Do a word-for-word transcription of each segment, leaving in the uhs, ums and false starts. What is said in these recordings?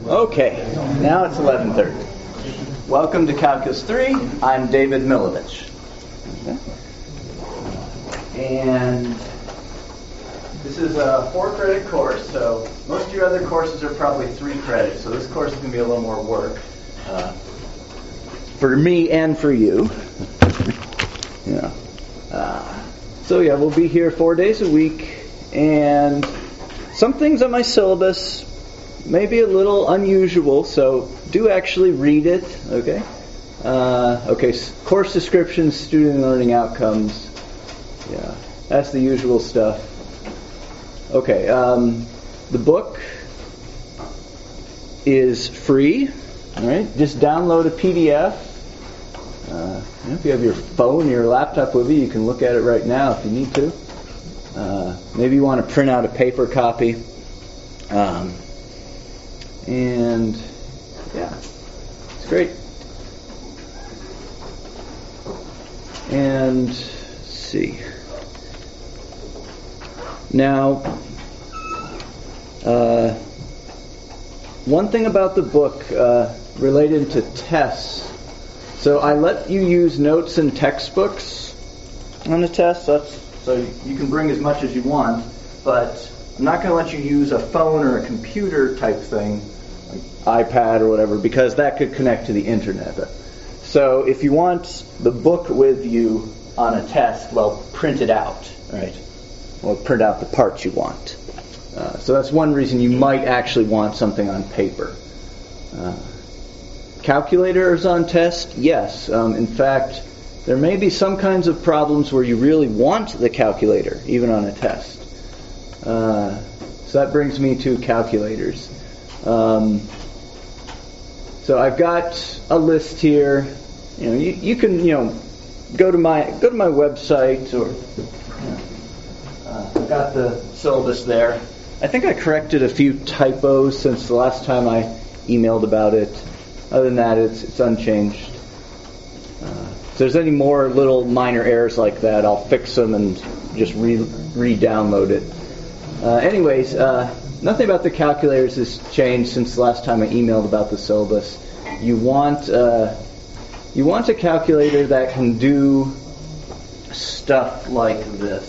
Okay, now it's eleven thirty. Welcome to Calculus three. I'm David Milovich. Okay. And this is a four-credit course, so most of your other courses are probably three credits, so this course is going to be a little more work uh, for me and for you. yeah. Uh, so yeah, we'll be here four days a week, and some things on my syllabus may be a little unusual, so do actually read it, okay? Uh, okay, course descriptions, student learning outcomes. Yeah, that's the usual stuff. Okay, um, the book is free, all right? Just download a P D F. Uh, you know, if you have your phone or your laptop with you, you can look at it right now if you need to. Uh, maybe you want to print out a paper copy. Um, And, yeah, it's great. And, let's see. Now, uh, one thing about the book uh, related to tests. So I let you use notes and textbooks on the test. That's, so you can bring as much as you want, but I'm not going to let you use a phone or a computer type thing, like iPad or whatever, because that could connect to the internet. So if you want the book with you on a test, well, print it out, right? Well, print out the parts you want. Uh, so that's one reason you might actually want something on paper. Uh, calculators on test? Yes. Um, in fact, there may be some kinds of problems where you really want the calculator, even on a test. Uh, so that brings me to calculators. Um, so I've got a list here. You know, you, you can you know go to my go to my website, or you know, uh, I've got the syllabus there. I think I corrected a few typos since the last time I emailed about it. Other than that, it's it's unchanged. Uh, if there's any more little minor errors like that, I'll fix them and just re re-download it. Uh, anyways, uh, nothing about the calculators has changed since the last time I emailed about the syllabus. You want uh, you want a calculator that can do stuff like this.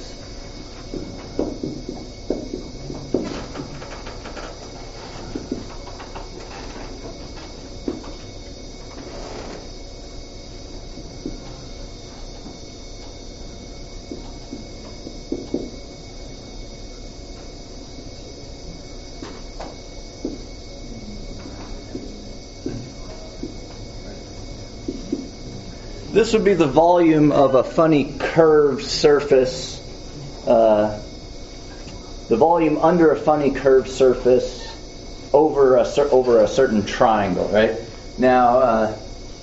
This would be the volume of a funny curved surface, uh, the volume under a funny curved surface over a cer- over a certain triangle, right? Now, uh,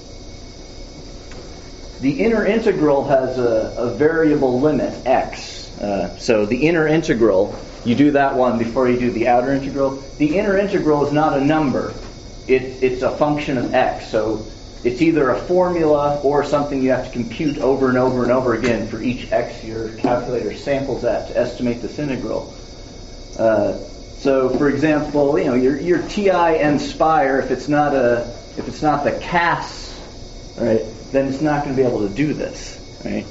the inner integral has a, a variable limit, x. Uh, so the inner integral, you do that one before you do the outer integral. The inner integral is not a number. It, it's a function of x. So it's either a formula or something you have to compute over and over and over again for each x your calculator samples at to estimate this integral. Uh, so, for example, you know your your T I Nspire, if it's not a if it's not the C A S, right, then it's not going to be able to do this, right?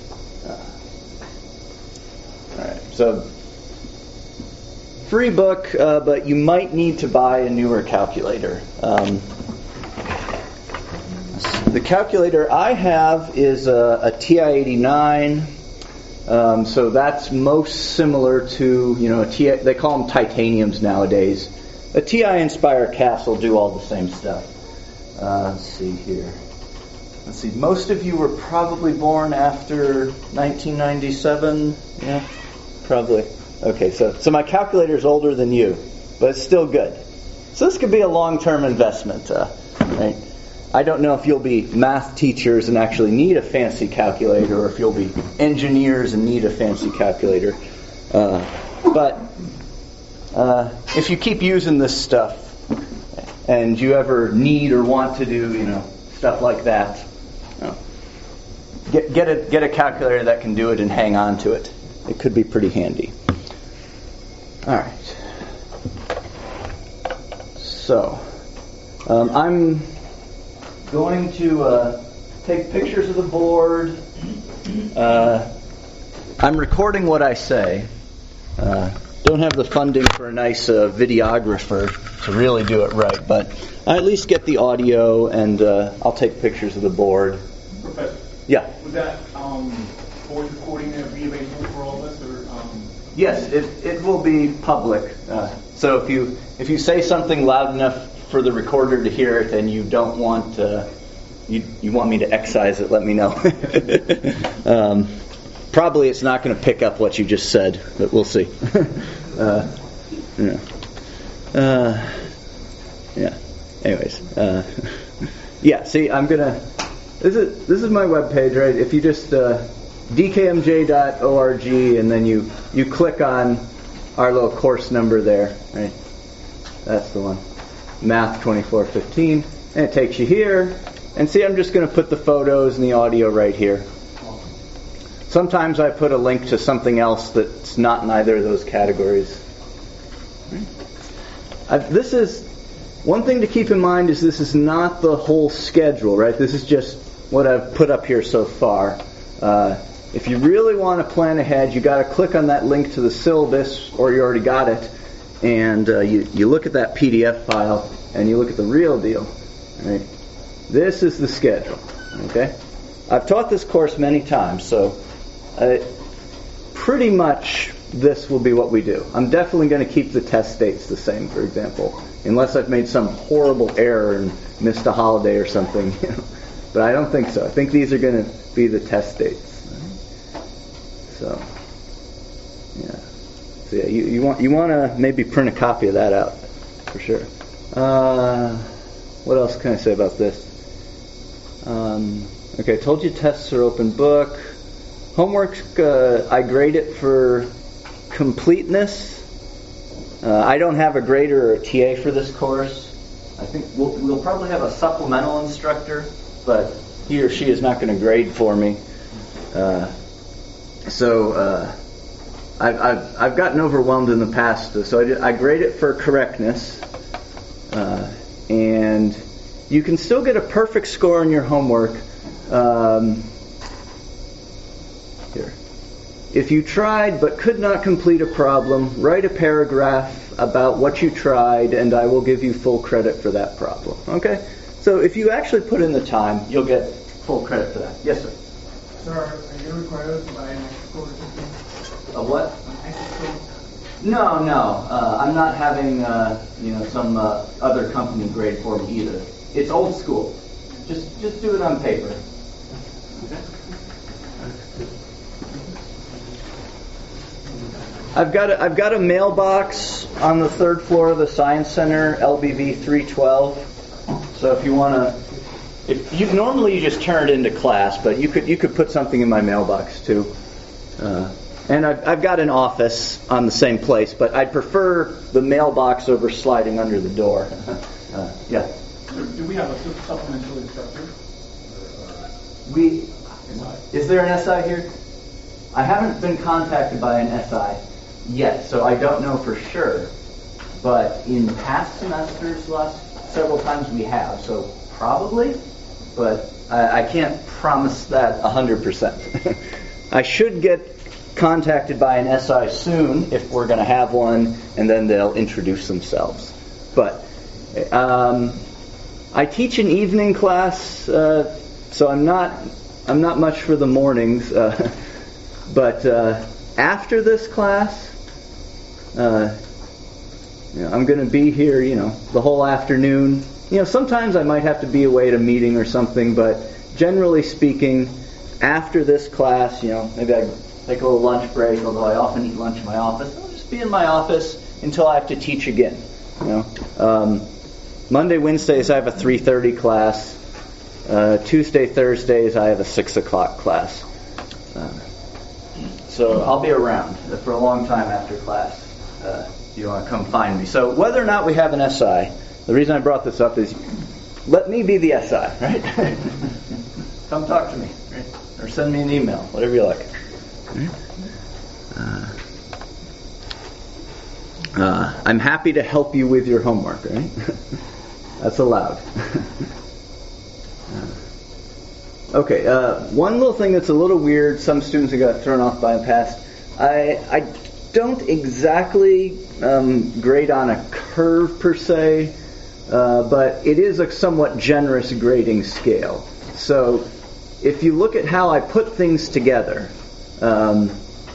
Uh, all right. So, free book, uh, but you might need to buy a newer calculator. Um, The calculator I have is a, a T I eighty-nine, um, so that's most similar to, you know, a T I, they call them titaniums nowadays. A T I Nspire C A S will do all the same stuff. Uh, let's see here. Let's see, most of you were probably born after nineteen ninety-seven, yeah, probably. Okay, so, so my calculator is older than you, but it's still good. So this could be a long-term investment, uh, right? I don't know if you'll be math teachers and actually need a fancy calculator, or if you'll be engineers and need a fancy calculator. Uh, but uh, if you keep using this stuff, and you ever need or want to do, you know, stuff like that, you know, get get a get a calculator that can do it and hang on to it. It could be pretty handy. All right. So. Um, I'm going to uh, take pictures of the board. Uh, I'm recording what I say. Uh, don't have the funding for a nice uh, videographer to really do it right, but I at least get the audio, and uh, I'll take pictures of the board. Professor? Yeah. Would that um, voice recording be available for all of us? Or, um... Yes, it, it will be public. Uh, so if you if you say something loud enough for the recorder to hear it, and you don't want uh, you you want me to excise it, let me know. um, probably it's not going to pick up what you just said, but we'll see. uh, yeah. Uh, yeah. Anyways, uh, yeah. See, I'm gonna. This is this is my webpage, right? If you just uh, d k m j dot org and then you you click on our little course number there, right? That's the one. Math twenty-four fifteen, and it takes you here. And see, I'm just going to put the photos and the audio right here. Sometimes I put a link to something else that's not in either of those categories. Uh, this is one thing to keep in mind is this is not the whole schedule, right? This is just what I've put up here so far. Uh, if you really want to plan ahead, you got to click on that link to the syllabus, or you already got it. And uh, you, you look at that P D F file, and you look at the real deal. Right? This is the schedule. Okay? I've taught this course many times, so uh, pretty much this will be what we do. I'm definitely going to keep the test dates the same, for example, unless I've made some horrible error and missed a holiday or something. You know? But I don't think so. I think these are going to be the test dates. Right? So, yeah. So yeah, you, you want you want to maybe print a copy of that out for sure. Uh, what else can I say about this? Um, okay, I told you tests are open book. Homework, uh, I grade it for completeness. Uh, I don't have a grader or a T A for this course. I think we'll, we'll probably have a supplemental instructor, but he or she is not going to grade for me. Uh, so. Uh, I've, I've, I've gotten overwhelmed in the past, so I, did, I grade it for correctness, uh, and you can still get a perfect score on your homework. Um, here. If you tried but could not complete a problem, write a paragraph about what you tried, and I will give you full credit for that problem. Okay? So if you actually put in the time, you'll get full credit for that. Yes, sir? Sir, are you required to buy an extra code or something? A what? No, no. Uh, I'm not having uh, you know some uh, other company grade for me either. It's old school. Just just do it on paper. Okay. I've got a, I've got a mailbox on the third floor of the Science Center, L B V three twelve. So if you want to, if you normally you just turn it into class, but you could you could put something in my mailbox too. Uh, And I've, I've got an office on the same place, but I prefer the mailbox over sliding under the door. Uh, yeah. Do we have a supplemental instructor? We is there an S I here? I haven't been contacted by an S I yet, so I don't know for sure. But in past semesters, last several times we have, so probably. But I, I can't promise that one hundred percent. I should get contacted by an S I soon if we're going to have one, and then they'll introduce themselves. But um, I teach an evening class, uh, so I'm not I'm not much for the mornings. Uh, but uh, after this class, uh, you know, I'm going to be here, you know, the whole afternoon. You know, sometimes I might have to be away at a meeting or something, but generally speaking, after this class, you know, maybe I take a little lunch break, although I often eat lunch in my office. I'll just be in my office until I have to teach again. You know, um, Monday, Wednesdays I have a three thirty class. Uh, Tuesday, Thursdays I have a six o'clock class. Uh, so I'll be around for a long time after class. Uh, if you want to come find me. So whether or not we have an S I, the reason I brought this up is let me be the S I, right? Come talk to me, right? Or send me an email, whatever you like. Uh, uh, I'm happy to help you with your homework, right? That's allowed. Okay, uh, one little thing that's a little weird, some students have got thrown off by the past. I, I don't exactly um, grade on a curve per se, uh, but it is a somewhat generous grading scale. So if you look at how I put things together, um,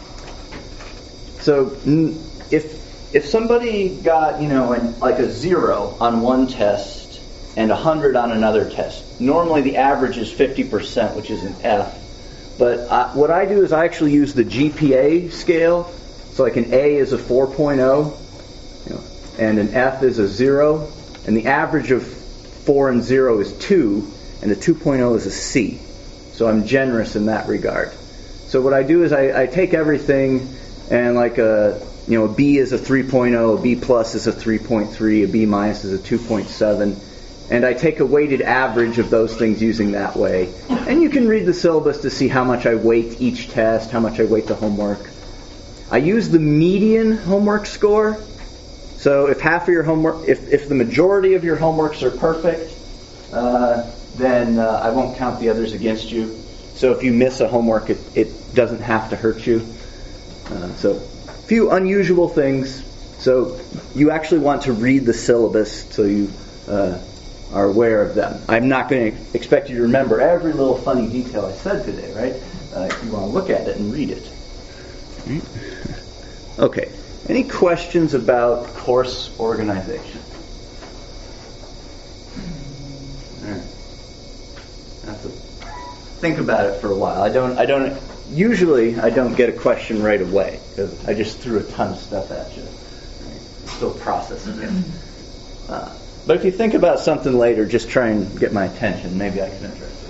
so if if somebody got, you know, an, like a zero on one test and a hundred on another test, normally the average is fifty percent, which is an F. But I, what I do is I actually use the G P A scale. So like an A is a four point oh, you know, and an F is a zero, and the average of four and zero is two, and a two point oh is a C. So I'm generous in that regard. So what I do is I, I take everything, and like a you know a B is a three point oh, a B plus is a three point three, a B minus is a two point seven, and I take a weighted average of those things using that way. And you can read the syllabus to see how much I weight each test, how much I weight the homework. I use the median homework score. So if half of your homework, if, if the majority of your homeworks are perfect, uh, then uh, I won't count the others against you. So if you miss a homework, it, it doesn't have to hurt you. Uh, so a few unusual things. So you actually want to read the syllabus so you uh, are aware of them. I'm not going to expect you to remember every little funny detail I said today, right? Uh, you want to look at it and read it. Right. Okay. Any questions about course organization? All right. I have to think about it for a while. I don't. I don't. Usually, I don't get a question right away because I just threw a ton of stuff at you. Right. Still processing it. Uh, but if you think about something later, just try and get my attention. Maybe I can address it.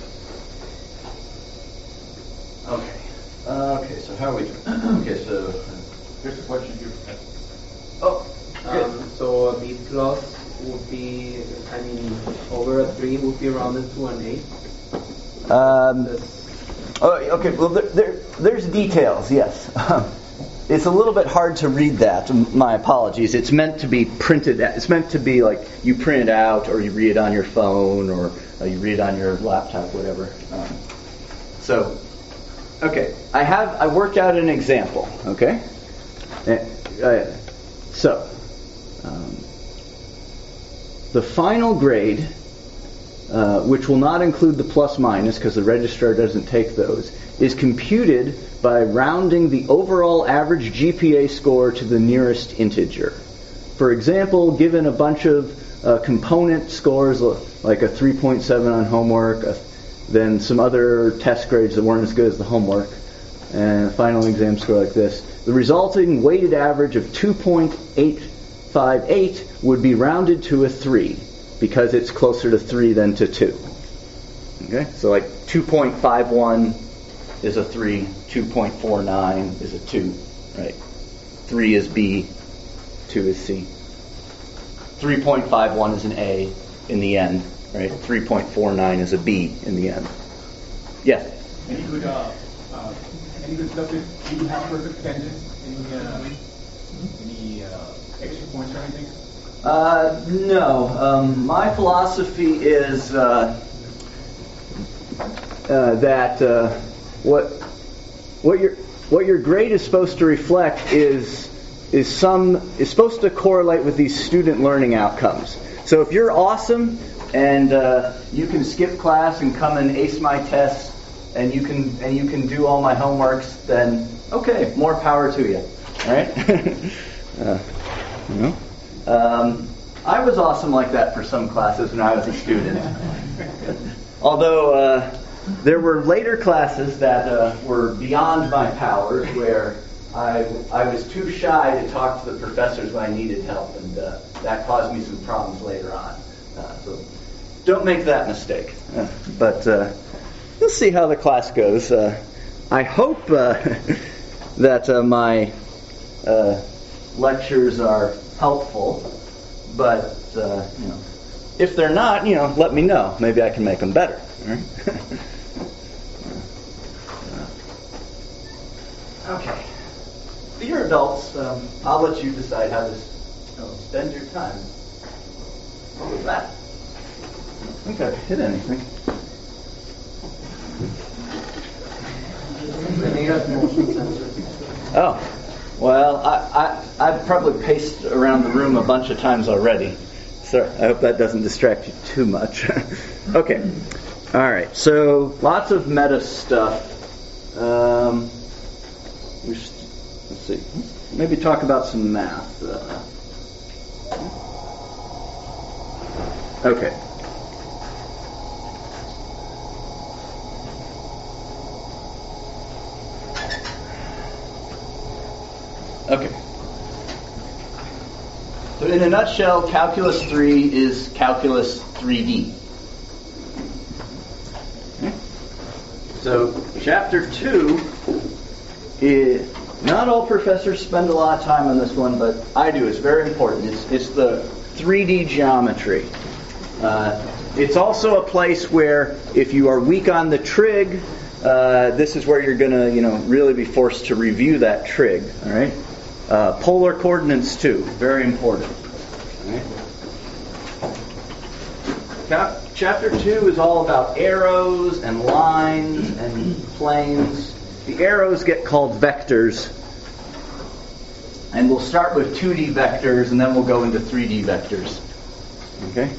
Okay. Uh, okay. So how are we doing? Okay. So. Here's a question here. Oh, good. Um, so a B plus would be, I mean, over a three would be rounded to an eight. Um, oh, okay. Well, there, there, there's details. Yes, it's a little bit hard to read that. My apologies. It's meant to be printed. It's meant to be like you print it out, or you read it on your phone, or uh, you read it on your laptop, whatever. Um, so, okay, I have I worked out an example. Okay. Uh, so, um, the final grade, uh, which will not include the plus minus because the registrar doesn't take those, is computed by rounding the overall average G P A score to the nearest integer. For example, given a bunch of uh, component scores like a three point seven on homework, uh, then some other test grades that weren't as good as the homework, and a final exam score like this, the resulting weighted average of two point eight five eight would be rounded to a three because it's closer to three than to two. Okay, so like two point five one is a three, two point four nine is a two, right? three is B, two is C. three point five one is an A in the end, right? three point four nine is a B in the end. Yes? Any good, uh, uh, any good stuff if you have perfect tangents? Any, uh, any uh, extra points or anything? Uh, no. Um, my philosophy is uh, uh, that uh, what what your what your grade is supposed to reflect is is some is supposed to correlate with these student learning outcomes. So if you're awesome and uh, you can skip class and come and ace my tests, and you can and you can do all my homeworks, then okay, more power to you. All right? uh, you know? um, I was awesome like that for some classes when I was a student. Although uh, there were later classes that uh, were beyond my powers, where I I was too shy to talk to the professors when I needed help, and uh, that caused me some problems later on. Uh, so don't make that mistake. Uh, but uh, we'll see how the class goes. Uh, I hope uh, that uh, my uh, lectures are helpful, but uh, you know, if they're not, you know, let me know. Maybe I can make them better. All right? Okay. For your adults, um, I'll let you decide how to you know, spend your time. What was that? think I've hit anything. The negative motion sensor. Oh, well, I, I, I've probably paced around the room a bunch of times already. So I hope that doesn't distract you too much. Okay. All right. So lots of meta stuff. Um, we should, let's see. Maybe talk about some math. Uh, okay. Okay. So in a nutshell, Calculus three is Calculus three D. Okay. So Chapter two is, not all professors spend a lot of time on this one, but I do. It's very important. It's, it's the three D geometry. Uh, it's also a place where if you are weak on the trig, uh, this is where you're going to, you know, really be forced to review that trig. All right. Uh, polar coordinates too, very important. All right. Cap- chapter two is all about arrows and lines and planes. The arrows get called vectors, and we'll start with two D vectors, and then we'll go into three D vectors. Okay.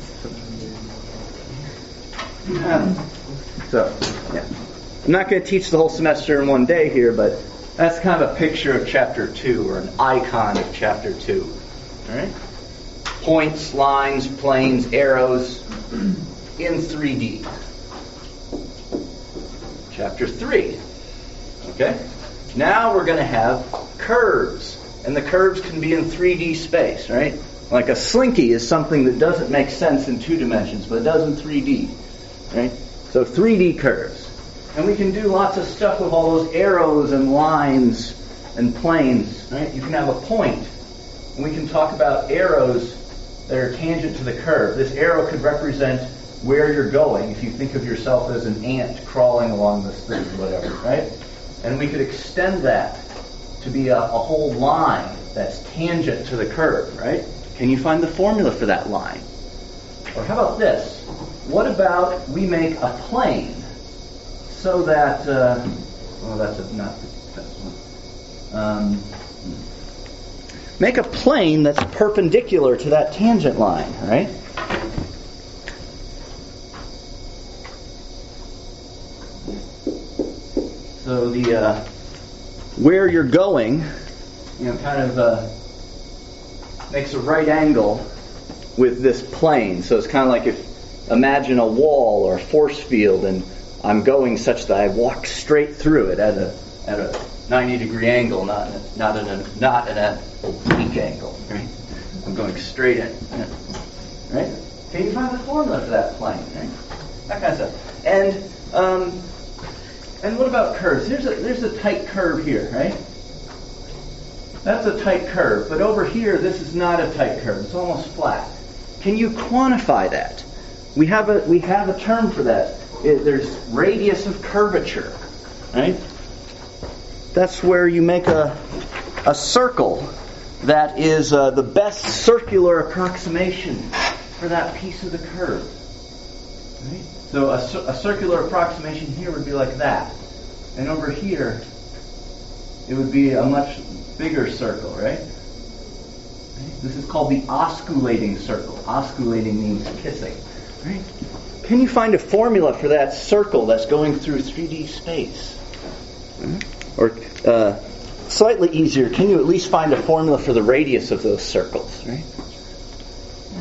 Um, so, yeah, I'm not going to teach the whole semester in one day here, but that's kind of a picture of chapter two, or an icon of chapter two. All right? Points, lines, planes, arrows in three D. Chapter three. Okay? Now we're going to have curves. And the curves can be in three D space, right? Like a slinky is something that doesn't make sense in two dimensions, but it does in three D. Right? So three D curves. And we can do lots of stuff with all those arrows and lines and planes. Right? You can have a point, and we can talk about arrows that are tangent to the curve. This arrow could represent where you're going if you think of yourself as an ant crawling along this thing, whatever, right? And we could extend that to be a, a whole line that's tangent to the curve, right? Can you find the formula for that line? Or how about this? What about we make a plane so that, uh, well, that's a, not the best one. Um, make a plane that's perpendicular to that tangent line, right? So the uh, where you're going, you know, kind of uh, makes a right angle with this plane. So it's kind of like if imagine a wall or a force field, and I'm going such that I walk straight through it at a at a ninety degree angle, not in a, not in a not in a oblique angle. Right? I'm going straight in. Right? Can you find the formula for that plane? Right? That kind of stuff. And um, and what about curves? There's a there's a tight curve here, right? That's a tight curve, but over here this is not a tight curve. It's almost flat. Can you quantify that? We have a we have a term for that. It, there's radius of curvature, right? That's where you make a a circle that is uh, the best circular approximation for that piece of the curve. Right? So a, a circular approximation here would be like that, and over here it would be a much bigger circle, right? This is called the osculating circle. Osculating means kissing, right? Can you find a formula for that circle that's going through three D space? Mm-hmm. Or uh, slightly easier, can you at least find a formula for the radius of those circles, right? Yeah.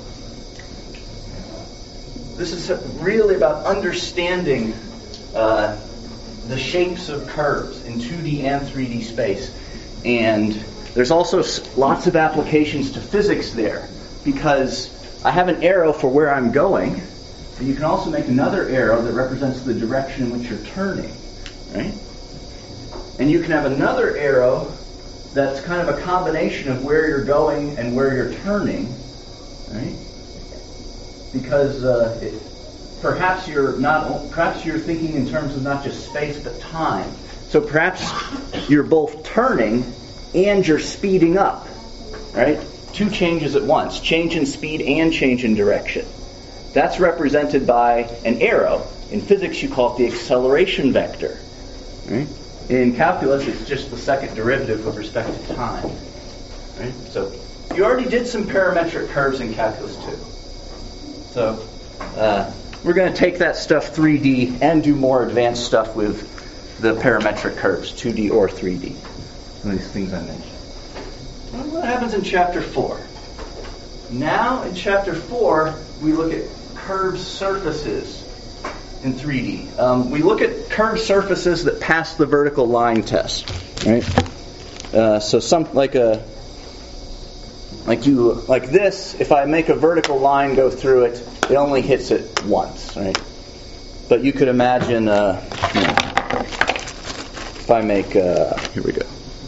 This is really about understanding uh, the shapes of curves in two D and three D space. And there's also lots of applications to physics there, because I have an arrow for where I'm going, but you can also make another arrow that represents the direction in which you're turning, right? And you can have another arrow that's kind of a combination of where you're going and where you're turning, right? Because uh, it, perhaps you're not perhaps you're thinking in terms of not just space but time. So perhaps you're both turning and you're speeding up, right? Two changes at once, change in speed and change in direction. that's represented by an arrow. In physics, you call it the acceleration vector. Right? In calculus, it's just the second derivative with respect to time. Right? So you already did some parametric curves in calculus two. So uh, we're going to take that stuff three D and do more advanced stuff with the parametric curves, two D or three D. Some of these things I mentioned. Well, what happens in chapter four? Now in chapter four, we look at curved surfaces in three D. Um, we look at curved surfaces that pass the vertical line test, right? Uh, so some like a like you like this. If I make a vertical line go through it, it only hits it once, right? But you could imagine, uh, you know, if I make uh, here we go.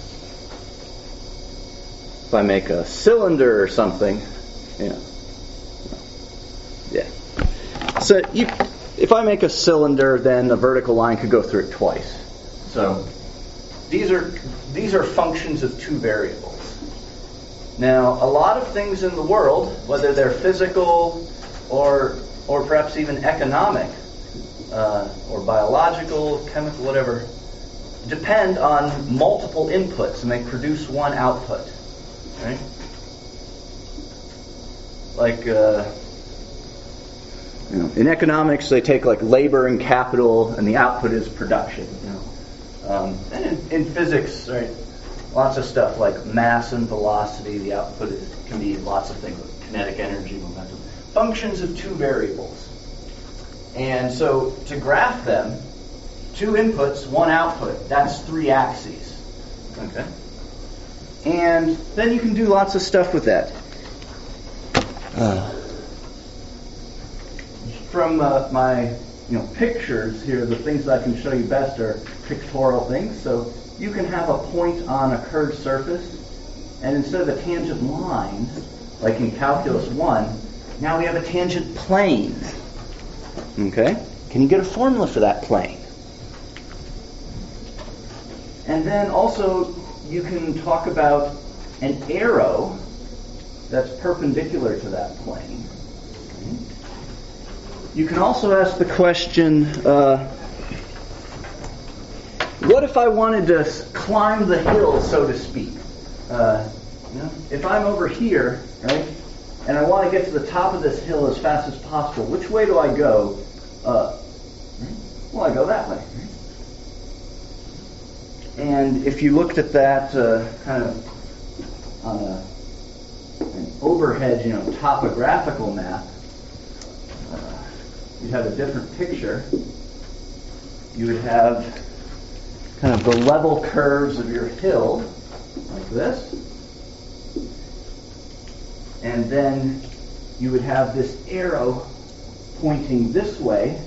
If I make a cylinder or something, you know, yeah. So you. If I make a cylinder, then a vertical line could go through it twice. So these are these are functions of two variables. Now, a lot of things in the world, whether they're physical or or perhaps even economic uh, or biological, chemical, whatever, depend on multiple inputs and they produce one output. Right? Like. Uh, You know, in economics, they take like labor and capital, and the output is production. You know, um, and in, in physics, right, lots of stuff like mass and velocity. The output is, can be lots of things like kinetic energy, momentum, functions of two variables. And so to graph them, two inputs, one output. That's three axes. Okay. And then you can do lots of stuff with that. Uh, From uh, my, you know, pictures here, the things that I can show you best are pictorial things. So you can have a point on a curved surface, and instead of a tangent line, like in calculus one, now we have a tangent plane. Okay? Can you get a formula for that plane? And then also you can talk about an arrow that's perpendicular to that plane. You can also ask the question, uh, what if I wanted to climb the hill, so to speak? Uh, you know, if I'm over here, right, and I want to get to the top of this hill as fast as possible, which way do I go? Uh, well, I go that way. And if you looked at that uh, kind of on a, an overhead, you know, topographical map, you'd have a different picture. You would have kind of the level curves of your hill, like this. And then you would have this arrow pointing this way.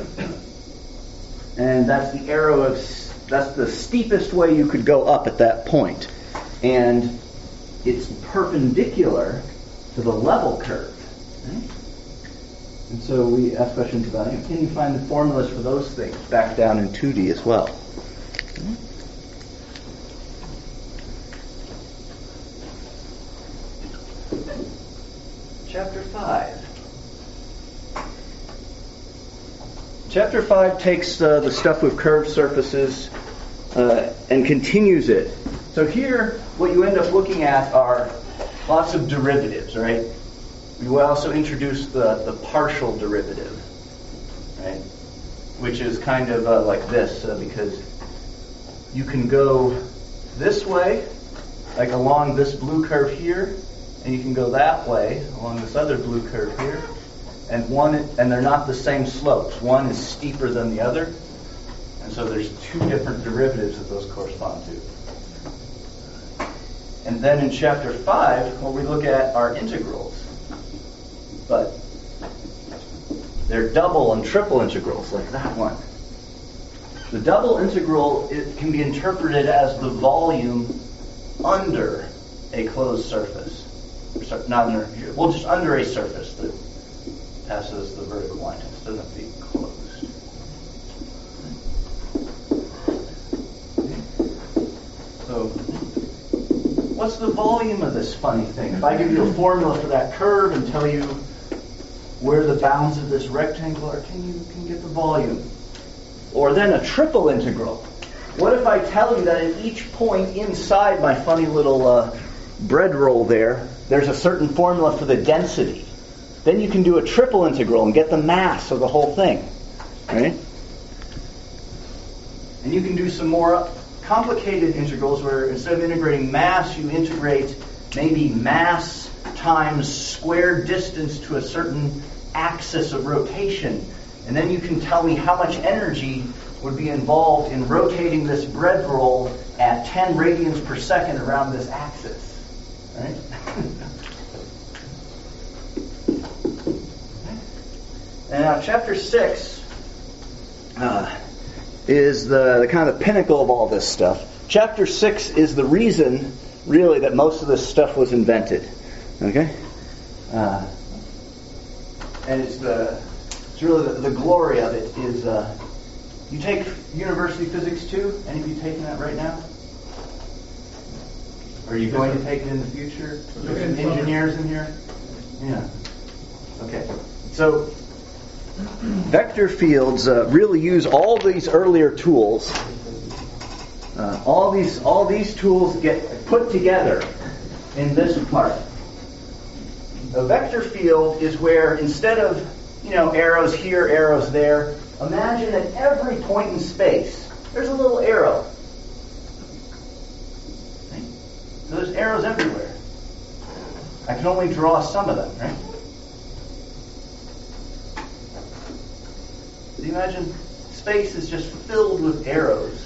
And that's the arrow of, that's the steepest way you could go up at that point. And it's perpendicular to the level curve. Right? And so we ask questions about, you know, can you find the formulas for those things back down in two D as well? Chapter five. Chapter five takes uh, the stuff with curved surfaces uh, and continues it. So here, what you end up looking at are lots of derivatives, right? We will also introduce the, the partial derivative, right? Which is kind of uh, like this, uh, because you can go this way, like along this blue curve here, and you can go that way along this other blue curve here, and one and they're not the same slopes. One is steeper than the other, and so there's two different derivatives that those correspond to. And then in chapter five, what we look at are integrals. But they're double and triple integrals, like that one. The double integral, it can be interpreted as the volume under a closed surface. Not under, well, just under a surface that passes the vertical line. It doesn't have to be closed. So, what's the volume of this funny thing? If I give you a formula for that curve and tell you where the bounds of this rectangle are. Can you can you get the volume? Or then a triple integral. What if I tell you that at each point inside my funny little uh, bread roll there, there's a certain formula for the density? Then you can do a triple integral and get the mass of the whole thing. Right? And you can do some more complicated integrals where instead of integrating mass, you integrate maybe mass times squared distance to a certain axis of rotation. And then you can tell me how much energy would be involved in rotating this bread roll at ten radians per second around this axis. Right? And now chapter six uh, is the, the kind of the pinnacle of all this stuff. Chapter six is the reason, really, that most of this stuff was invented. Okay? Uh, and it's the it's really the, the glory of it is uh, you take university physics too? Any of you taking that right now? Or are you going to take it in the future? There's some engineers in here? Yeah. Okay. So vector fields uh, really use all these earlier tools. Uh, all these all these tools get put together in this part. A vector field is where instead of, you know, arrows here, arrows there, imagine at every point in space, there's a little arrow. Right? So there's arrows everywhere. I can only draw some of them, right? So you imagine space is just filled with arrows.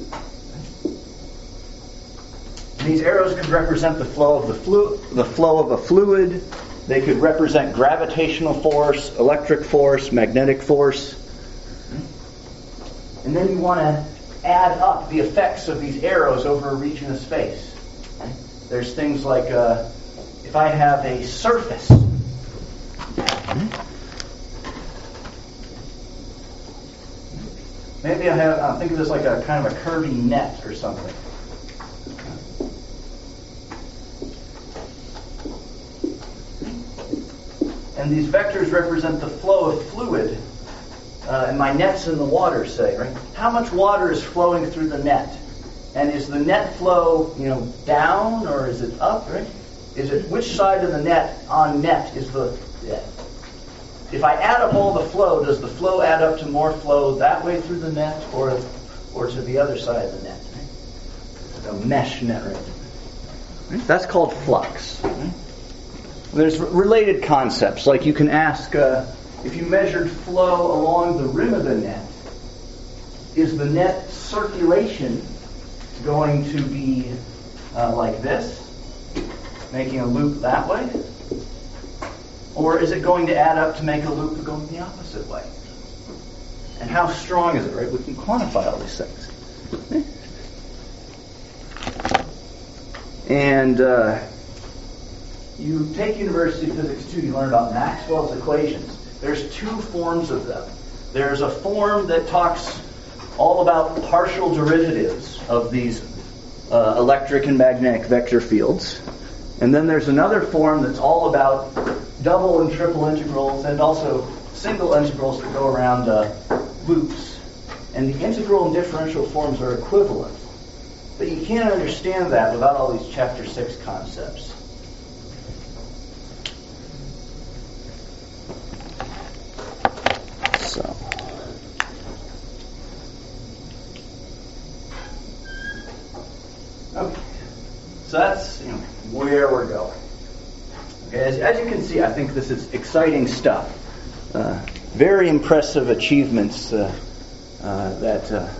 And these arrows could represent the flow of the flu- the flow of a fluid. They could represent gravitational force, electric force, magnetic force. And then you want to add up the effects of these arrows over a region of space. There's things like uh, if I have a surface. Maybe I have, uh, think of this like a kind of a curvy net or something. And these vectors represent the flow of fluid. Uh, and my net's in the water, say, right? How much water is flowing through the net? And is the net flow, you know, down or is it up, right? Is it, which side of the net on net is the, yeah. If I add up all the flow, does the flow add up to more flow that way through the net or or to the other side of the net? Right? A mesh net, right? Right? That's called flux. Right? There's related concepts, like you can ask, uh, if you measured flow along the rim of the net, is the net circulation going to be uh, like this, making a loop that way? Or is it going to add up to make a loop going the opposite way? And how strong is it, right? We can quantify all these things. And uh, you take university physics too, you learn about Maxwell's equations. There's two forms of them. There's a form that talks all about partial derivatives of these uh, electric and magnetic vector fields. And then there's another form that's all about double and triple integrals and also single integrals that go around uh, loops. And the integral and differential forms are equivalent. But you can't understand that without all these chapter six concepts. So. Okay. So that's, you know, where we're going. Okay, as, as you can see, I think this is exciting stuff. Uh, very impressive achievements uh, uh, that... Uh,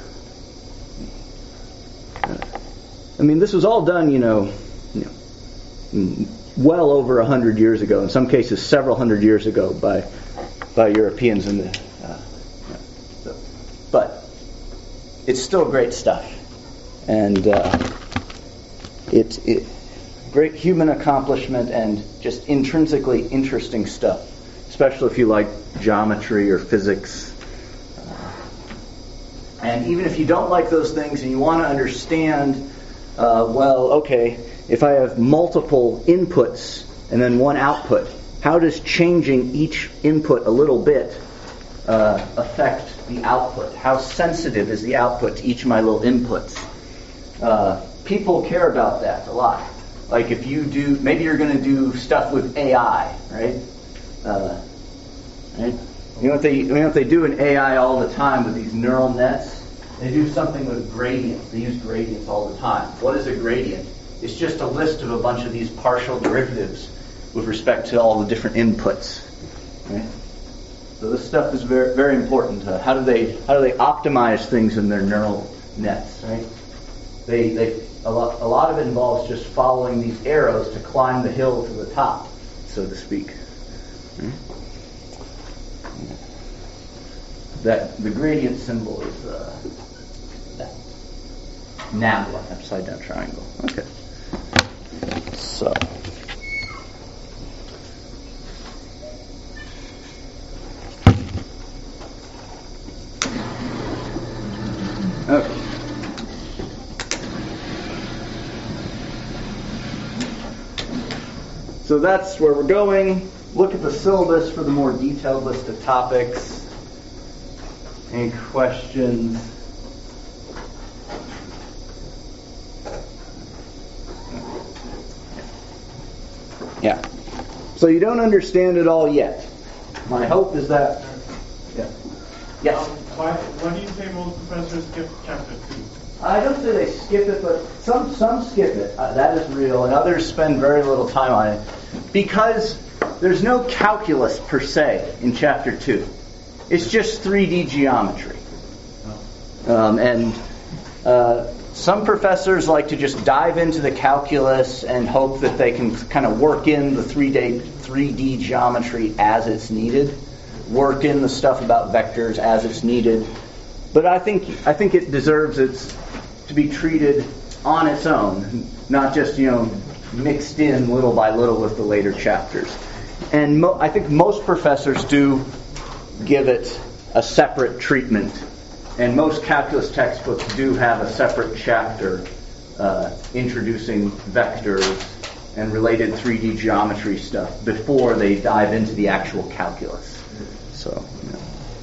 uh, I mean, this was all done, you know, you know well over a hundred years ago. In some cases, several hundred years ago by by Europeans. In the, uh, so, but it's still great stuff, and uh, it's it, great human accomplishment and just intrinsically interesting stuff, especially if you like geometry or physics. Uh, and even if you don't like those things and you want to understand. Uh, well, okay, if I have multiple inputs and then one output, how does changing each input a little bit uh, affect the output? How sensitive is the output to each of my little inputs? Uh, people care about that a lot. Like if you do, maybe you're going to do stuff with A I, right? Uh, right? You know what they, you know what they do in A I all the time with these neural nets? They do something with gradients. They use gradients all the time. What is a gradient? It's just a list of a bunch of these partial derivatives with respect to all the different inputs. Right? So this stuff is very, very important. Uh, how do they, how do they optimize things in their neural nets? Right? They, they, a lot, a lot of it involves just following these arrows to climb the hill to the top, so to speak. Right? That the gradient symbol is uh, that nabla, upside down triangle. Okay. So. Okay. So that's where we're going. Look at the syllabus for the more detailed list of topics. Any questions? Yeah. So you don't understand it all yet. My hope is that... Yeah. Yes? Um, why, why do you say most professors skip chapter two? I don't say they skip it, but some some skip it. Uh, that is real, and others spend very little time on it. Because there's no calculus per se in chapter two. It's just three D geometry. Um, and uh, some professors like to just dive into the calculus and hope that they can kind of work in the three D geometry as it's needed, work in the stuff about vectors as it's needed. But I think I think it deserves its to be treated on its own, not just, you know, mixed in little by little with the later chapters. And mo- I think most professors do give it a separate treatment. And most calculus textbooks do have a separate chapter uh, introducing vectors and related three D geometry stuff before they dive into the actual calculus. So, yeah.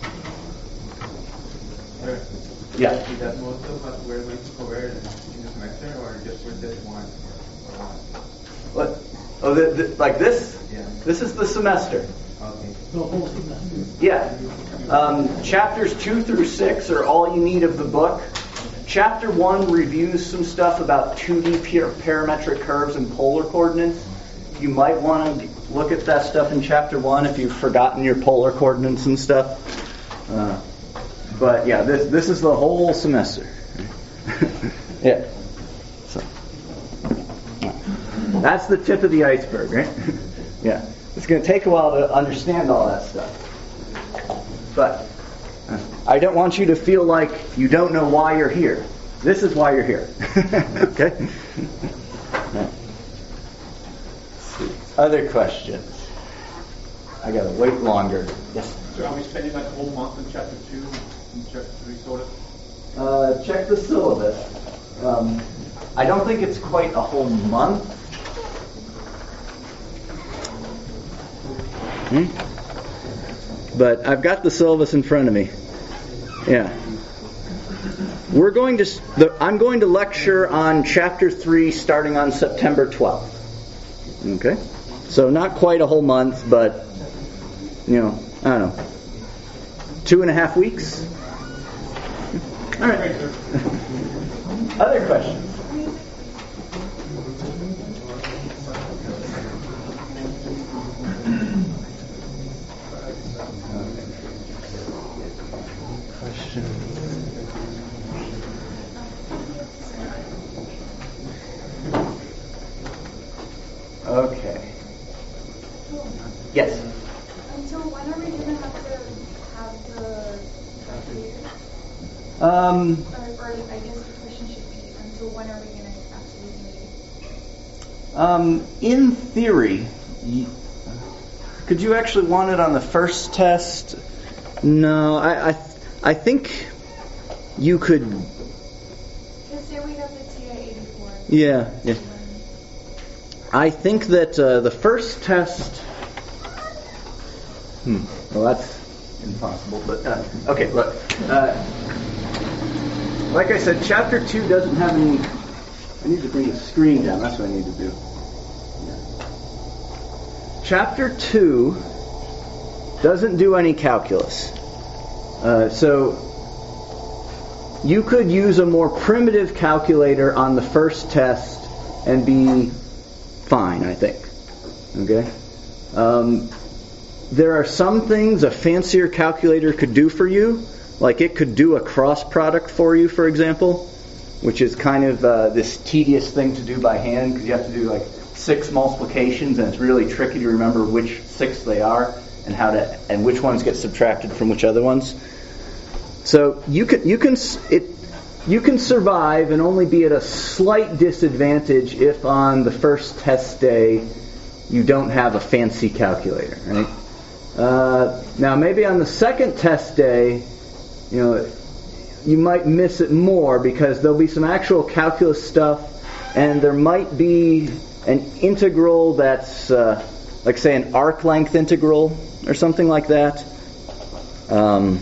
Yeah. Is that most of what we're going to cover in this lecture, or just with this one? What? Oh, the, the, like this? Yeah. This is the semester. Okay. The whole semester. Yeah. Um, chapters two through six are all you need of the book. Chapter one reviews some stuff about two D par- parametric curves and polar coordinates. You might want to look at that stuff in chapter one if you've forgotten your polar coordinates and stuff. Uh, but yeah, this this is the whole semester. Yeah. So that's the tip of the iceberg, right? Yeah. It's going to take a while to understand all that stuff. But uh, I don't want you to feel like you don't know why you're here. This is why you're here. Okay? Right. Other questions? I got to wait longer. Yes? So are we spending like a whole month in chapter two and chapter three, sort of? Uh, check the syllabus. Um, I don't think it's quite a whole month. Hmm? But I've got the syllabus in front of me. Yeah. We're going to. The, I'm going to lecture on chapter three starting on September twelfth. Okay. So not quite a whole month, but you know, I don't know, two and a half weeks. All right. Other questions? Okay. Yes? Until when are we going to have to have the calculator? Um, Or, or I guess the question should be, until when are we going to actually need it? um, in theory, y- could you actually want it on the first test? No, I, I, I think you could. Because say we have the T I eighty-four. Yeah, yeah. I think that uh, the first test Hmm. Well, that's impossible. But uh, okay, look. Uh, like I said, chapter two doesn't have any. I need to bring the screen down. That's what I need to do. Chapter two doesn't do any calculus. Uh, so you could use a more primitive calculator on the first test and be fine, I think. Okay? Um, there are some things a fancier calculator could do for you, like it could do a cross product for you, for example, which is kind of uh, this tedious thing to do by hand because you have to do like six multiplications, and it's really tricky to remember which six they are and how to and which ones get subtracted from which other ones. So you can you can it you can survive and only be at a slight disadvantage if on the first test day you don't have a fancy calculator, right? Uh, now maybe on the second test day, you know, you might miss it more because there'll be some actual calculus stuff, and there might be an integral that's uh, like say an arc length integral or something like that. Um,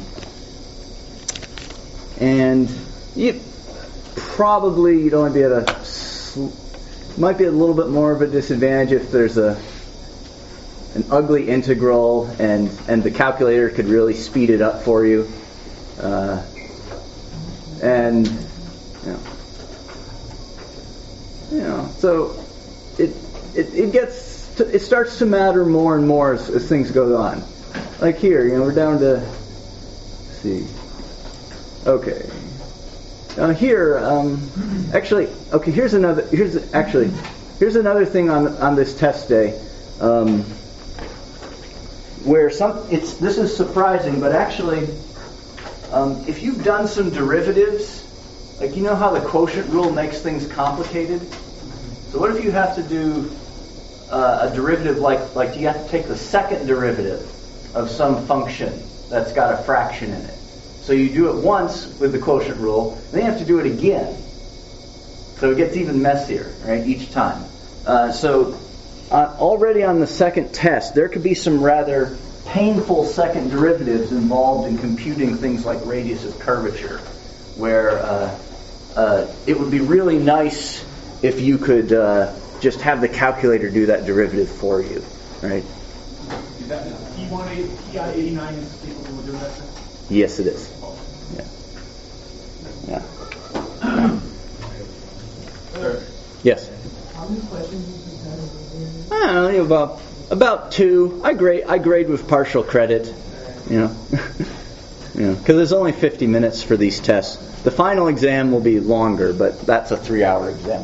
and you probably you'd only be at a sl- might be a little bit more of a disadvantage if there's a an ugly integral and and the calculator could really speed it up for you. Uh, and you know, you know, so it it it gets to, it starts to matter more and more as, as things go on. Like here, you know, we're down to let's see. Okay. Now here, um, actually, okay. Here's another. Here's actually, here's another thing on on this test day, um, where some. It's this is surprising, but actually, um, if you've done some derivatives, like you know how the quotient rule makes things complicated. So what if you have to do uh, a derivative like like you have to take the second derivative of some function that's got a fraction in it. So you do it once with the quotient rule, then you have to do it again. So it gets even messier, right, each time. Uh, so uh, already on the second test, there could be some rather painful second derivatives involved in computing things like radius of curvature, where uh, uh, it would be really nice if you could uh, just have the calculator do that derivative for you, right? Is that T one eighty-nine is capable of doing that? Yes, it is. Yeah. Yeah. Yes. How many questions? I don't know, about about two. I grade I grade with partial credit, you know, you know, because there's only fifty minutes for these tests. The final exam will be longer, but that's a three-hour exam.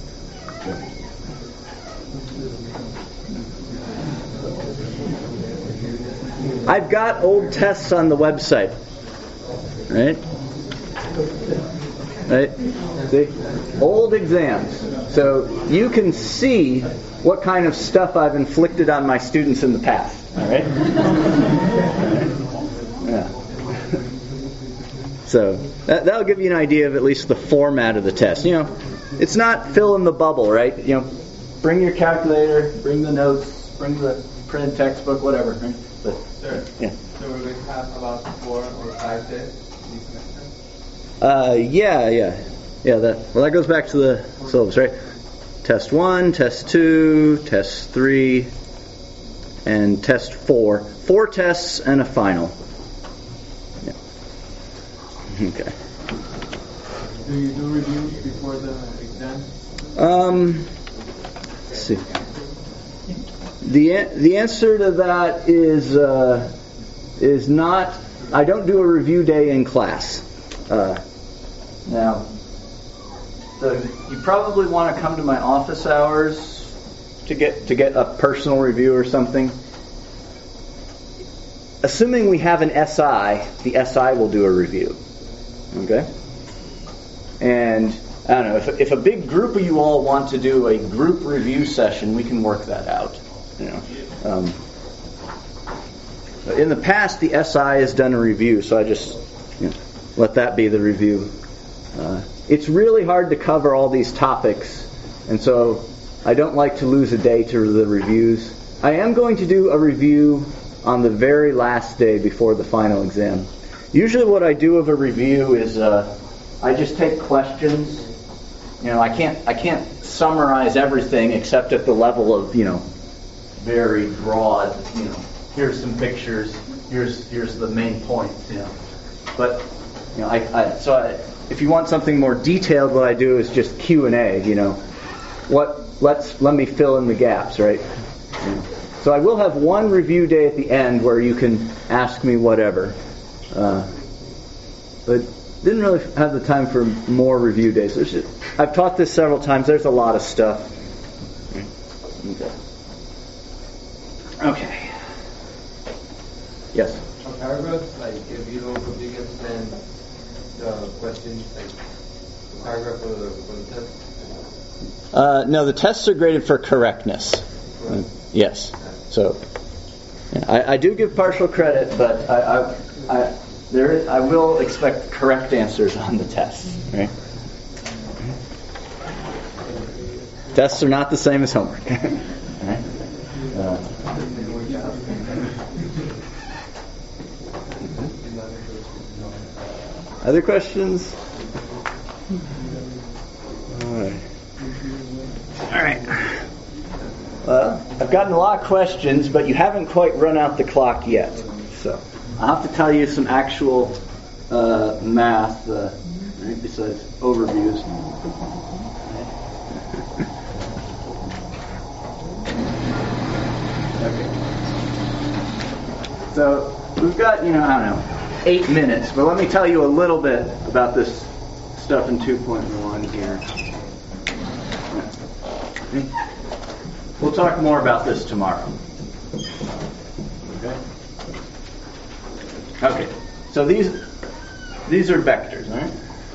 I've got old tests on the website. Right? Right? See? Old exams. So you can see what kind of stuff I've inflicted on my students in the past. All right? Yeah. So that, that'll give you an idea of at least the format of the test. You know, it's not fill in the bubble, right? You know, bring your calculator, bring the notes, bring the printed textbook, whatever. Right? But, Sure. yeah. So we will have about four or five days. Uh, yeah, yeah, yeah. That well, that goes back to the syllabus, right? Test one, test two, test three, and test four. Four tests and a final. Yeah. Okay. Do you do reviews before the exam? Um. Let's see. The the answer to that is uh, is not. I don't do a review day in class. Uh, now, so you probably want to come to my office hours to get to get a personal review or something. Assuming we have an S I, the S I will do a review. Okay? And I don't know, if, if a big group of you all want to do a group review session, we can work that out. You know, um, in the past, the S I has done a review, so I just you know, let that be the review. Uh, it's really hard to cover all these topics, and so I don't like to lose a day to the reviews. I am going to do a review on the very last day before the final exam. Usually what I do of a review is uh, I just take questions. You know, I can't I can't summarize everything except at the level of, you know, very broad, you know, here's some pictures, here's here's the main points, you know. But, you know, I, I so I, if you want something more detailed, what I do is just Q and A, you know. What let's let me fill in the gaps, right? So I will have one review day at the end where you can ask me whatever. Uh, but didn't really have the time for more review days. Just, I've taught this several times. There's a lot of stuff. Okay. Okay. Yes? A paragraph, like if you don't completely understand the question, like the paragraph for the, for the test? Uh, no, the tests are graded for correctness. Right. Yes. So, yeah, I, I do give partial credit, but I, I, I, there is, I will expect correct answers on the tests. Right? Tests are not the same as homework. Right? Uh, other questions? All right. All right. Well, I've gotten a lot of questions, but you haven't quite run out the clock yet. So I'll have to tell you some actual uh, math, uh, right, besides overviews. Okay. So we've got, you know, I don't know, eight minutes, but let me tell you a little bit about this stuff in two point one here. Okay. We'll talk more about this tomorrow. Okay. Okay. So these these are vectors, all right?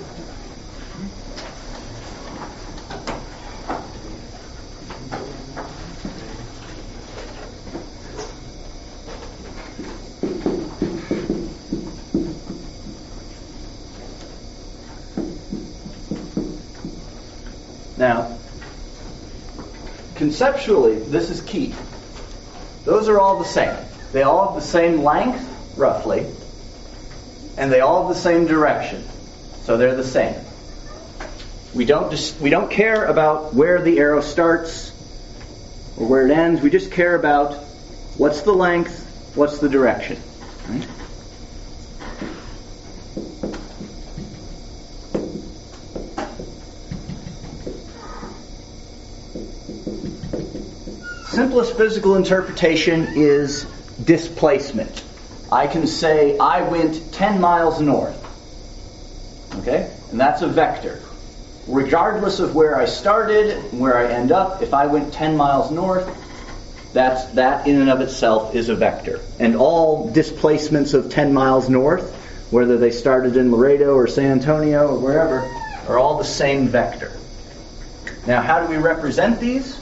Now, conceptually, this is key. Those are all the same. They all have the same length, roughly, and they all have the same direction. So they're the same. We don't just we don't care about where the arrow starts or where it ends. We just care about what's the length, what's the direction. Right? Simplest physical interpretation is displacement. I can say I went ten miles north. Okay? And that's a vector. Regardless of where I started and where I end up, if I went ten miles north, that's that in and of itself is a vector. And all displacements of ten miles north, whether they started in Laredo or San Antonio or wherever, are all the same vector. Now, how do we represent these?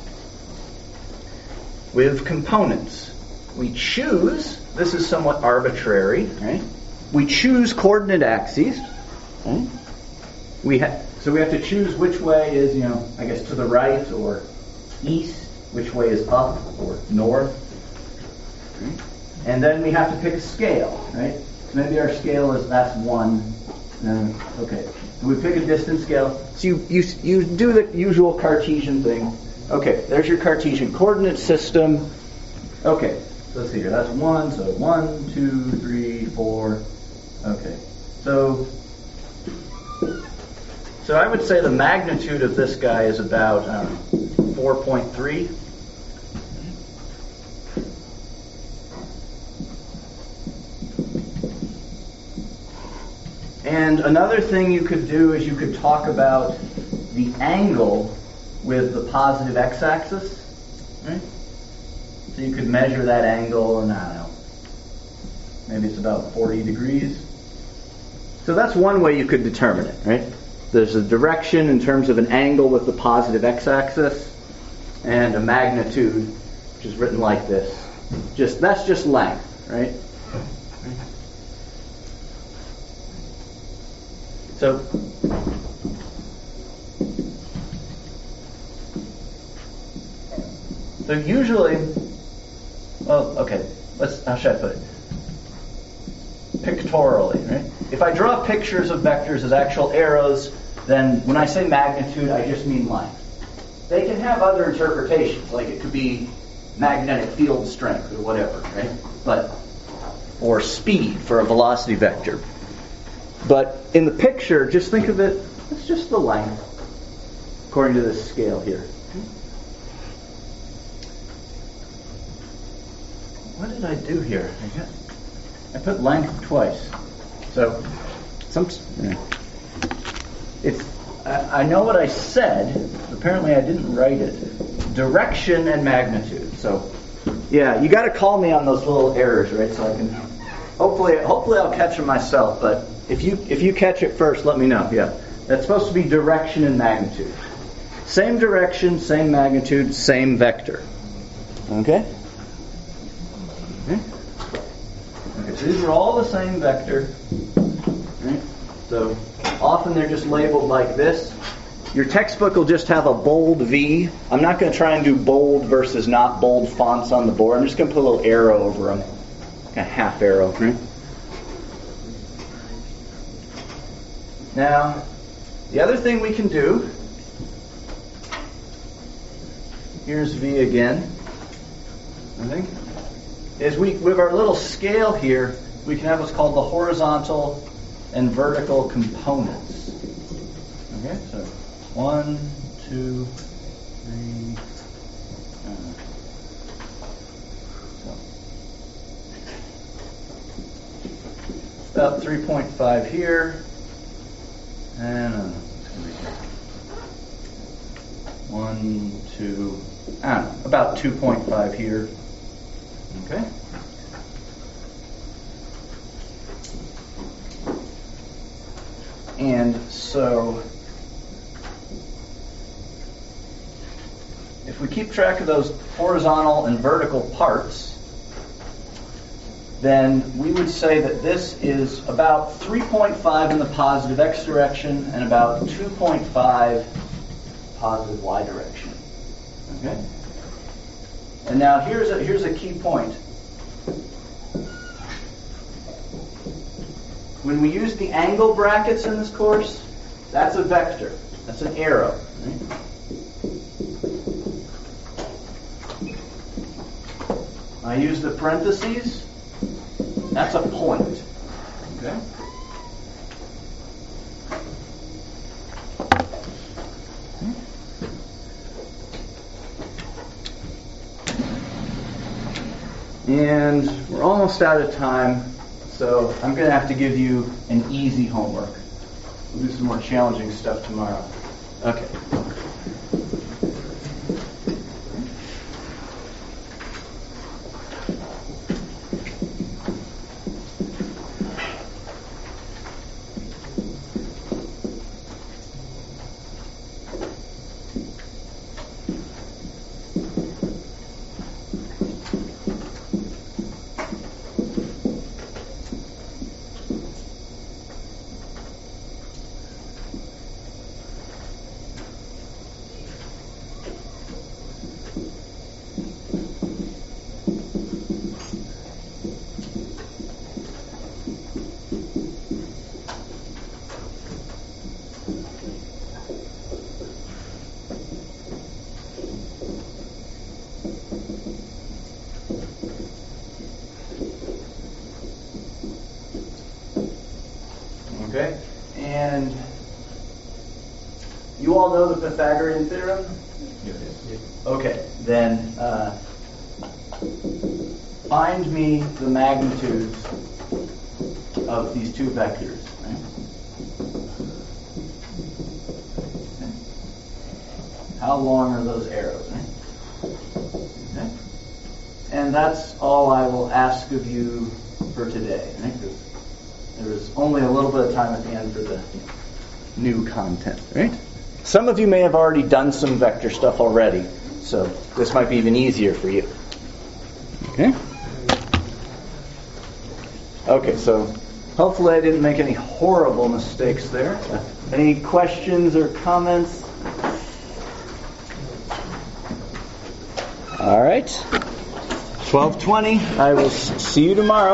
With components. We choose, this is somewhat arbitrary, right? We choose coordinate axes. Right? We ha- so we have to choose which way is, you know, I guess to the right or east, which way is up or north. Right? And then we have to pick a scale, right? So maybe our scale is, that's one. Uh, okay. So we pick a distance scale. So you, you, you do the usual Cartesian thing. Okay, there's your Cartesian coordinate system. Okay, so let's see here. That's one, so one, two, three, four. Okay, so so I would say the magnitude of this guy is about I don't know, four point three. And another thing you could do is you could talk about the angle with the positive x-axis, right? So you could measure that angle, and I don't know, maybe it's about forty degrees. So that's one way you could determine it, right? There's a direction in terms of an angle with the positive x-axis, and a magnitude, which is written like this. Just that's just length, right? So. So usually, well, okay, let's, how should I put it? Pictorially, right? If I draw pictures of vectors as actual arrows, then when I say magnitude, I just mean length. They can have other interpretations, like it could be magnetic field strength or whatever, right? But, or speed for a velocity vector. But in the picture, just think of it, it's just the length, according to this scale here. What did I do here? I got, I put length twice. So, some, yeah. it's, I, I know what I said. Apparently I didn't write it. Direction and magnitude. So, yeah, you got to call me on those little errors, right? So I can, hopefully, hopefully I'll catch them myself. But if you if you catch it first, let me know. Yeah, that's supposed to be direction and magnitude. Same direction, same magnitude, same vector. Okay. Okay. Okay. So these are all the same vector. Right? So often they're just labeled like this. Your textbook will just have a bold V. I'm not going to try and do bold versus not bold fonts on the board. I'm just going to put a little arrow over them. A half arrow. Right? Now, the other thing we can do, here's V again, I think, is we, with our little scale here, we can have what's called the horizontal and vertical components. Okay, so one, two, three, uh, so. About three point five here, and uh, it's going to be here. One, two, I don't know, about two point five here. Okay. And so, if we keep track of those horizontal and vertical parts, then we would say that this is about three point five in the positive x direction and about two point five positive y direction. Okay? And now here's a, here's a key point. When we use the angle brackets in this course, that's a vector. That's an arrow. Right? I use the parentheses. That's a point. Okay? And we're almost out of time, so I'm going to have to give you an easy homework. We'll do some more challenging stuff tomorrow. Okay. Okay, and you all know the Pythagorean theorem? Yes. Okay, then uh, find me the magnitudes of these two vectors. Right? Okay. How long are those arrows? Right? Okay. And that's all I will ask of you for today. Right? There was only a little bit of time at the end for the new content, right? Some of you may have already done some vector stuff already, so this might be even easier for you. Okay? Okay, so hopefully I didn't make any horrible mistakes there. Any questions or comments? All right. twelve twenty. I will s- see you tomorrow.